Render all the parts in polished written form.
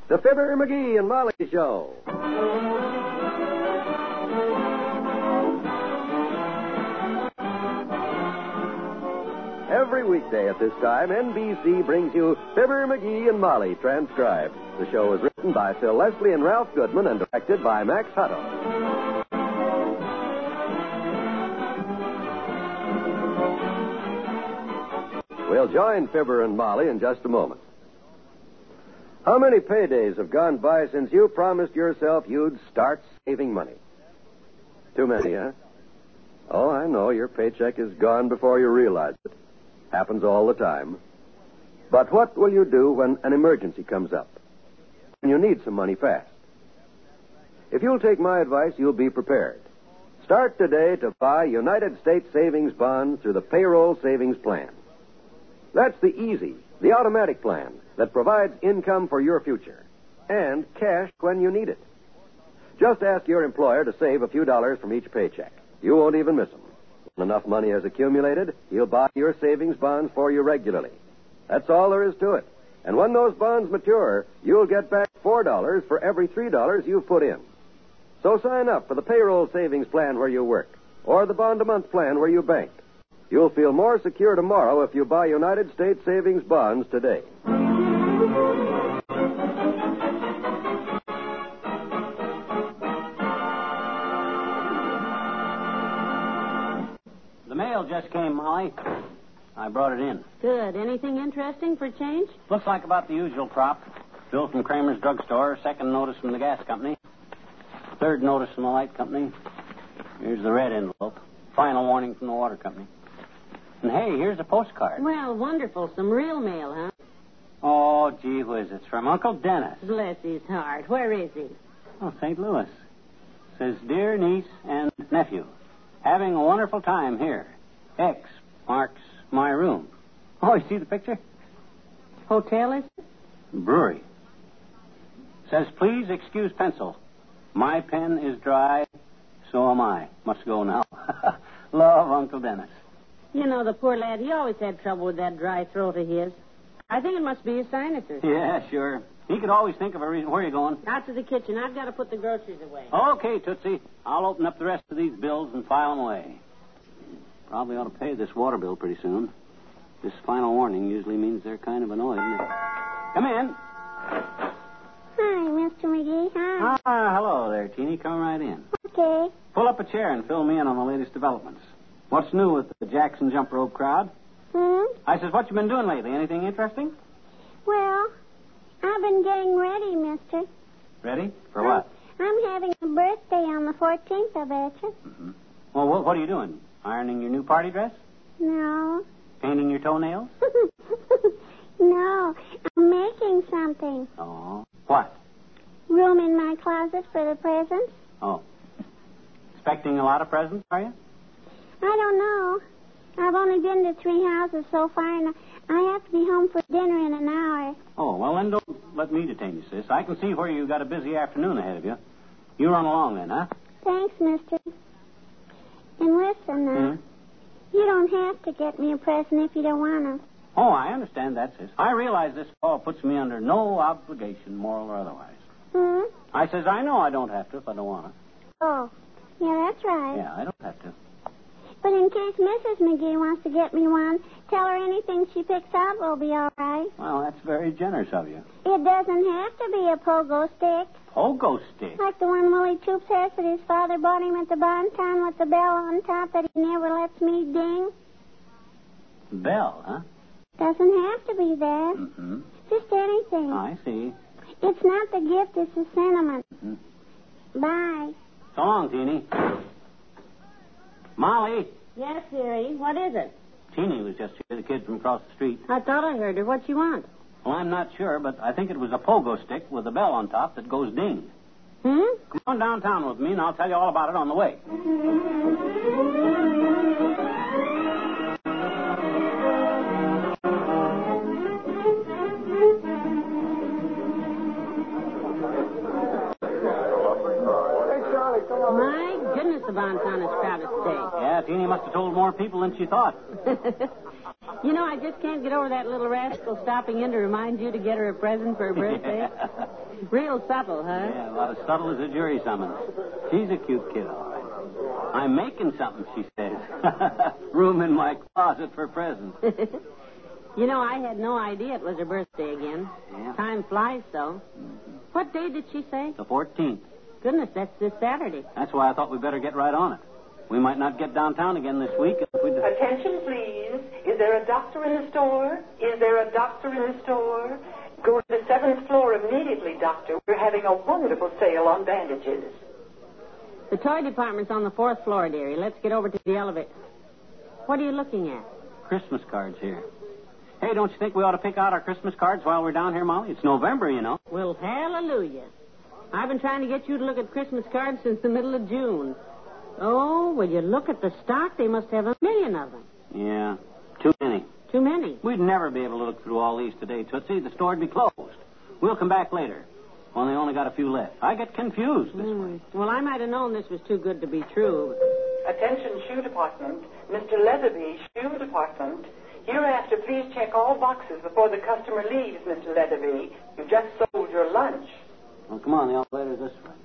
The Fibber, McGee, and Molly Show. Every weekday at this time, NBC brings you Fibber, McGee, and Molly, transcribed. The show is written by Phil Leslie and Ralph Goodman and directed by Max Hutto. We'll join Fibber and Molly in just a moment. How many paydays have gone by since you promised yourself you'd start saving money? Too many, huh? Oh, I know. Your paycheck is gone before you realize it. Happens all the time. But what will you do when an emergency comes up? When you need some money fast? If you'll take my advice, you'll be prepared. Start today to buy United States savings bonds through the payroll savings plan. That's the easy, the automatic plan that provides income for your future and cash when you need it. Just ask your employer to save a few dollars from each paycheck. You won't even miss them. When enough money has accumulated, he'll buy your savings bonds for you regularly. That's all there is to it. And when those bonds mature, you'll get back $4 for every $3 you've put in. So sign up for the payroll savings plan where you work, or the bond-a-month plan where you bank. You'll feel more secure tomorrow if you buy United States savings bonds today. The mail just came, Molly. I brought it in. Good. Anything interesting for change? Looks like about the usual crop. Bill from Kramer's drugstore, second notice from the gas company, third notice from the light company. Here's the red envelope. Final warning from the water company. And, hey, here's a postcard. Well, wonderful. Some real mail, huh? Oh, gee whiz. It's from Uncle Dennis. Bless his heart. Where is he? Oh, St. Louis. Says, Dear niece and nephew, having a wonderful time here. X marks my room. Oh, you see the picture? Hotel, is it? Brewery. Says, please excuse pencil. My pen is dry, so am I. Must go now. Love, Uncle Dennis. You know, the poor lad, he always had trouble with that dry throat of his. I think it must be his sinuses. Yeah, sure. He could always think of a reason. Where are you going? Out to the kitchen. I've got to put the groceries away. Okay, Tootsie. I'll open up the rest of these bills and file them away. Probably ought to pay this water bill pretty soon. This final warning usually means they're kind of annoyed. Come in. Hi, Mr. McGee. Hi. Ah, hello there, Teeny. Come right in. Okay. Pull up a chair and fill me in on the latest developments. What's new with the Jackson jump rope crowd? I says, what you been doing lately? Anything interesting? Well, I've been getting ready, mister. Ready? For what? I'm having a birthday on the 14th, I betcha. Mm-hmm. Well, what are you doing? Ironing your new party dress? No. Painting your toenails? No. I'm making something. Oh. What? Room in my closet for the presents. Oh. Expecting a lot of presents, are you? I don't know. I've only been to 3 houses so far, and I have to be home for dinner in an hour. Oh, well, then don't let me detain you, sis. I can see where you got a busy afternoon ahead of you. You run along then, huh? Thanks, mister. And listen, you don't have to get me a present if you don't want to. Oh, I understand that, sis. I realize this call puts me under no obligation, moral or otherwise. I says, I know I don't have to if I don't want to. Oh, yeah, that's right. Yeah, I don't have to. But in case Mrs. McGee wants to get me one, tell her anything she picks up will be all right. Well, that's very generous of you. It doesn't have to be a pogo stick. Pogo stick? Like the one Willie Toops has that his father bought him at the Bonton with the bell on top that he never lets me ding. Bell, huh? Doesn't have to be that. Mm-hmm. Just anything. I see. It's not the gift, it's the sentiment. Mm-hmm. Bye. So long, Teeny. Molly. Yes, dearie. What is it? Teeny was just here, the kid from across the street. I thought I heard her. What she want? Well, I'm not sure, but I think it was a pogo stick with a bell on top that goes ding. Come on downtown with me, and I'll tell you all about it on the way. My goodness, the Bonton is crowded today. Yeah, Teeny must have told more people than she thought. You know, I just can't get over that little rascal stopping in to remind you to get her a present for her birthday. Real subtle, huh? Yeah, about as subtle as a jury summons. She's a cute kid, all right. I'm making something, she says. Room in my closet for presents. You know, I had no idea it was her birthday again. Yeah. Time flies, though. What day did she say? The 14th. Goodness, that's this Saturday. That's why I thought we'd better get right on it. We might not get downtown again this week if we... Attention, please. Is there a doctor in the store? Is there a doctor in the store? Go to the 7th floor immediately, doctor. We're having a wonderful sale on bandages. The toy department's on the 4th floor, dearie. Let's get over to the elevator. What are you looking at? Christmas cards here. Hey, don't you think we ought to pick out our Christmas cards while we're down here, Molly? It's November, you know. Well, hallelujah. I've been trying to get you to look at Christmas cards since the middle of June. Oh, will you look at the stock? They must have 1 million of them. Yeah, too many. Too many. We'd never be able to look through all these today, Tootsie. The store'd be closed. We'll come back later. Only got a few left. I get confused this way. Well, I might have known this was too good to be true. Attention, shoe department. Mr. Leatherby, shoe department. Hereafter, please check all boxes before the customer leaves, Mr. Leatherby. You just sold your lunch. Well, come on, the elevator's this way.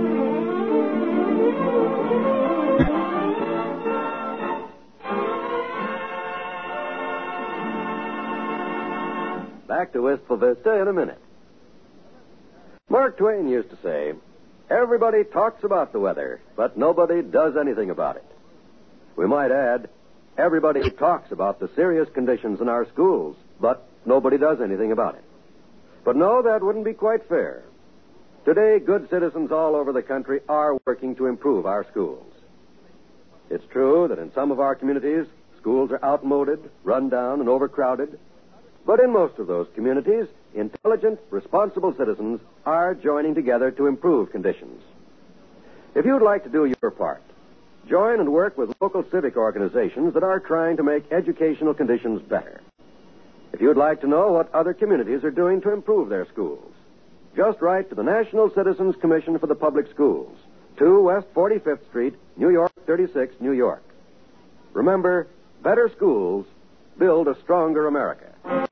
Back to Wistful Vista in a minute. Mark Twain used to say, everybody talks about the weather, but nobody does anything about it. We might add, everybody talks about the serious conditions in our schools, but nobody does anything about it. But no, that wouldn't be quite fair. Today, good citizens all over the country are working to improve our schools. It's true that in some of our communities, schools are outmoded, run down, and overcrowded. But in most of those communities, intelligent, responsible citizens are joining together to improve conditions. If you'd like to do your part, join and work with local civic organizations that are trying to make educational conditions better. If you'd like to know what other communities are doing to improve their schools, just write to the National Citizens Commission for the Public Schools, 2 West 45th Street, New York 36, New York. Remember, better schools build a stronger America.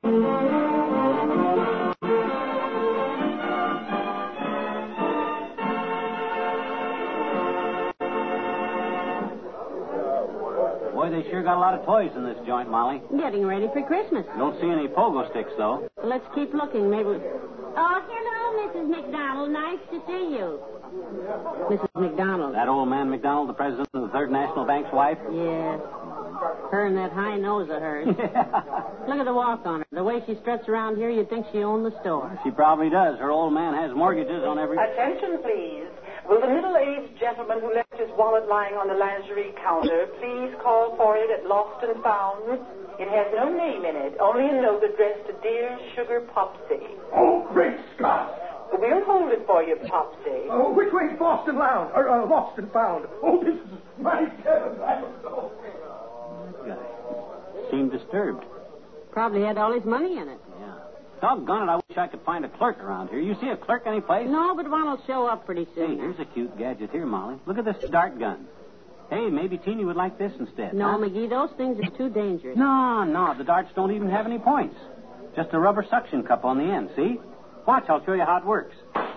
Boy, they sure got a lot of toys in this joint, Molly. Getting ready for Christmas. Don't see any pogo sticks, though. Let's keep looking. Maybe. Oh, hello, Mrs. McDonald. Nice to see you. Mrs. McDonald. That old man McDonald, the president of the Third National Bank's wife? Yes. Her and that high nose of hers. Look at the walk on her. The way she struts around here, you'd think she owned the store. She probably does. Her old man has mortgages on every... Attention, please. Will the middle-aged gentleman who left his wallet lying on the lingerie counter please call for it at Lost and Found? It has no name in it, only a note addressed to Dear Sugar Popsy. Oh, great Scott! We'll hold it for you, Popsy. Oh, which way's Boston Lounge? Lost and Found? Oh, this is my heavens. I don't know. Seemed disturbed. Probably had all his money in it. Yeah. Doggone it, I wish I could find a clerk around here. You see a clerk anyplace? No, but one will show up pretty soon. Hey, here's a cute gadget here, Molly. Look at this dart gun. Hey, maybe Teeny would like this instead. No, huh? McGee, those things are too dangerous. No, the darts don't even have any points. Just a rubber suction cup on the end, see? Watch, I'll show you how it works.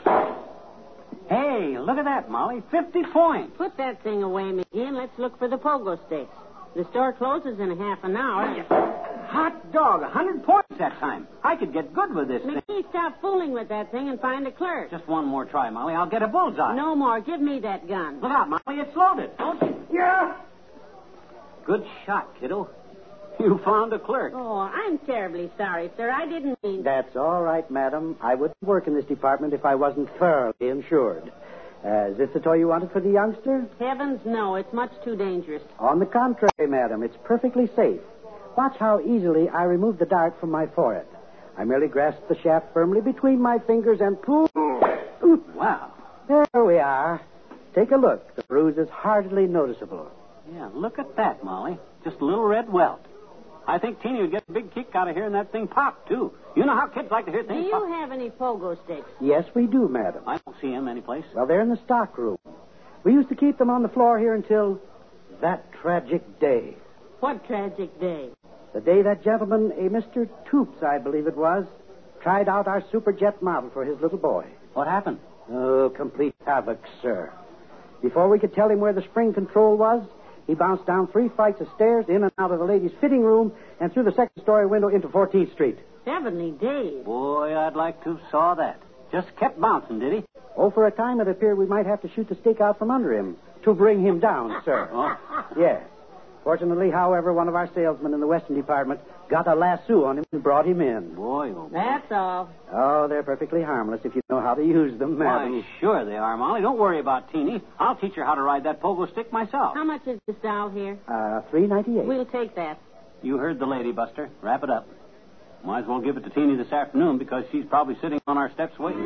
Hey, look at that, Molly. 50 points. Put that thing away, McGee, and let's look for the pogo sticks. The store closes in a half an hour. Hot dog, 100 points that time. I could get good with this thing. McGee, stop fooling with that thing and find a clerk. Just one more try, Molly. I'll get a bullseye. No more. Give me that gun. Look out, Molly. It's loaded. Don't you? Yeah? Good shot, kiddo. You found a clerk. Oh, I'm terribly sorry, sir. I didn't mean... That's all right, madam. I wouldn't work in this department if I wasn't thoroughly insured. Is this the toy you wanted for the youngster? Heavens, no. It's much too dangerous. On the contrary, madam, it's perfectly safe. Watch how easily I remove the dart from my forehead. I merely grasp the shaft firmly between my fingers and pull. Wow. There we are. Take a look. The bruise is hardly noticeable. Yeah, look at that, Molly. Just a little red welt. I think Teeny would get a big kick out of hearing that thing pop, too. You know how kids like to hear Do things you pop. have any pogo sticks? Yes, we do, madam. I don't see him anyplace. Well, they're in the stock room. We used to keep them on the floor here until that tragic day. What tragic day? The day that gentleman, a Mr. Toops, I believe it was, tried out our Superjet model for his little boy. What happened? Oh, complete havoc, sir. Before we could tell him where the spring control was, he bounced down 3 flights of stairs, in and out of the ladies' fitting room, and through the second-story window into 14th Street. Heavenly days. Boy, I'd like to have saw that. Just kept bouncing, did he? Oh, for a time it appeared we might have to shoot the stick out from under him to bring him down, sir. Oh. Yes. Fortunately, however, one of our salesmen in the Western Department got a lasso on him and brought him in. Boy, oh boy. That's all. Oh, they're perfectly harmless if you know how to use them, madam. Why, sure they are, Molly. Don't worry about Teeny. I'll teach her how to ride that pogo stick myself. How much is this doll here? $3.98. We'll take that. You heard the lady, Buster. Wrap it up. Might as well give it to Teeny this afternoon because she's probably sitting on our steps waiting.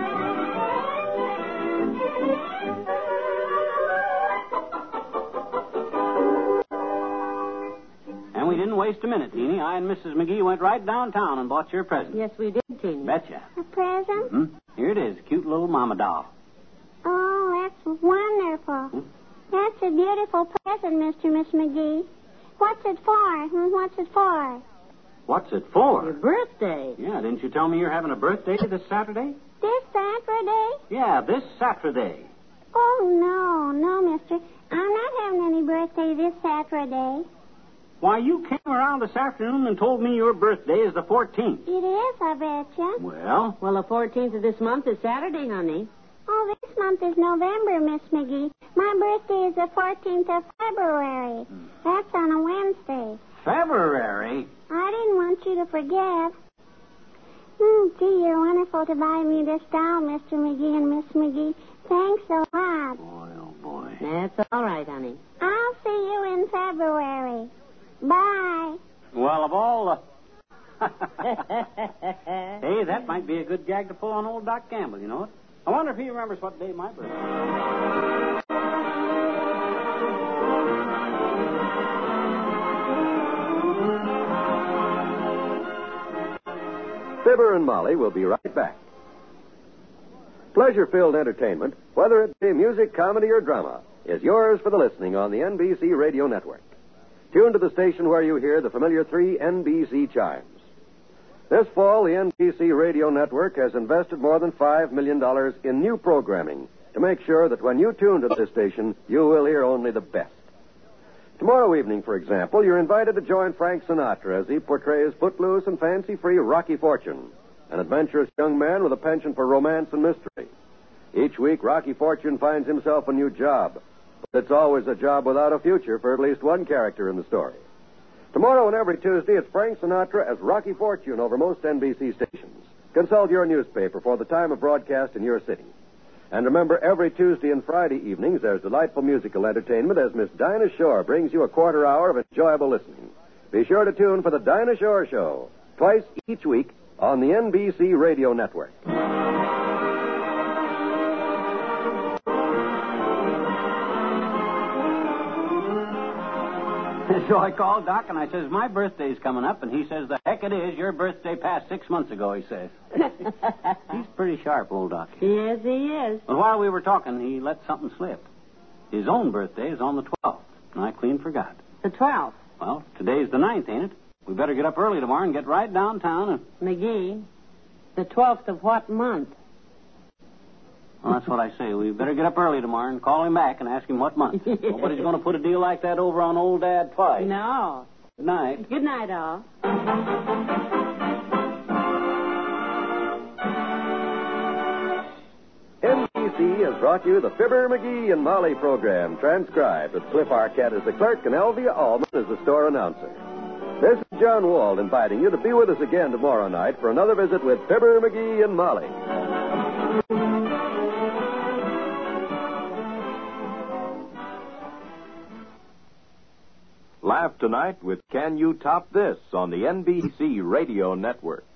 And we didn't waste a minute, Teeny. I and Mrs. McGee went right downtown and bought your present. Yes, we did, Teeny. Betcha. A present? Hmm? Here it is, cute little mama doll. Oh, that's wonderful. That's a beautiful present, Mr. and Miss McGee. What's it for? What's it for? What's it for? Your birthday. Yeah, didn't you tell me you're having a birthday this Saturday? This Saturday? Yeah, this Saturday. Oh, no, mister. I'm not having any birthday this Saturday. Why, you came around this afternoon and told me your birthday is the 14th. It is, I betcha. Well, Well, the 14th of this month is Saturday, honey. Oh, this month is November, Miss McGee. My birthday is the 14th of February. That's on a Wednesday. February? I didn't want you to forget. Gee, you're wonderful to buy me this doll, Mr. McGee and Miss McGee. Thanks a lot. Boy, oh boy. That's all right, honey. I'll see you in February. Bye. Well, of all the... Hey, that might be a good gag to pull on old Doc Gamble, you know it? I wonder if he remembers what day my birthday is. Fibber and Molly will be right back. Pleasure-filled entertainment, whether it be music, comedy, or drama, is yours for the listening on the NBC Radio Network. Tune to the station where you hear the familiar 3 NBC chimes. This fall, the NBC Radio Network has invested more than $5 million in new programming to make sure that when you tune to this station, you will hear only the best. Tomorrow evening, for example, you're invited to join Frank Sinatra as he portrays footloose and fancy-free Rocky Fortune, an adventurous young man with a penchant for romance and mystery. Each week, Rocky Fortune finds himself a new job, but it's always a job without a future for at least one character in the story. Tomorrow and every Tuesday, it's Frank Sinatra as Rocky Fortune over most NBC stations. Consult your newspaper for the time of broadcast in your city. And remember, every Tuesday and Friday evenings, there's delightful musical entertainment as Miss Dinah Shore brings you a quarter hour of enjoyable listening. Be sure to tune for the Dinah Shore Show, twice each week on the NBC Radio Network. So I called Doc and I says, my birthday's coming up, and he says, the heck it is. Your birthday passed 6 months ago, he says. He's pretty sharp, old Doc. Yes, he is. Well, while we were talking, he let something slip. His own birthday is on the 12th, and I clean forgot. The 12th. Well, today's the 9th, ain't it? We better get up early tomorrow and get right downtown and... McGee, the 12th of what month? Well, that's what I say. We better get up early tomorrow and call him back and ask him what month. Nobody's going to put a deal like that over on old Dad twice. No. Good night. Good night, all. NBC has brought you the Fibber, McGee, and Molly program, transcribed with Cliff Arquette as the clerk and Elvia Allman as the store announcer. This is John Wald inviting you to be with us again tomorrow night for another visit with Fibber, McGee, and Molly. Laugh tonight with Can You Top This on the NBC Radio Network.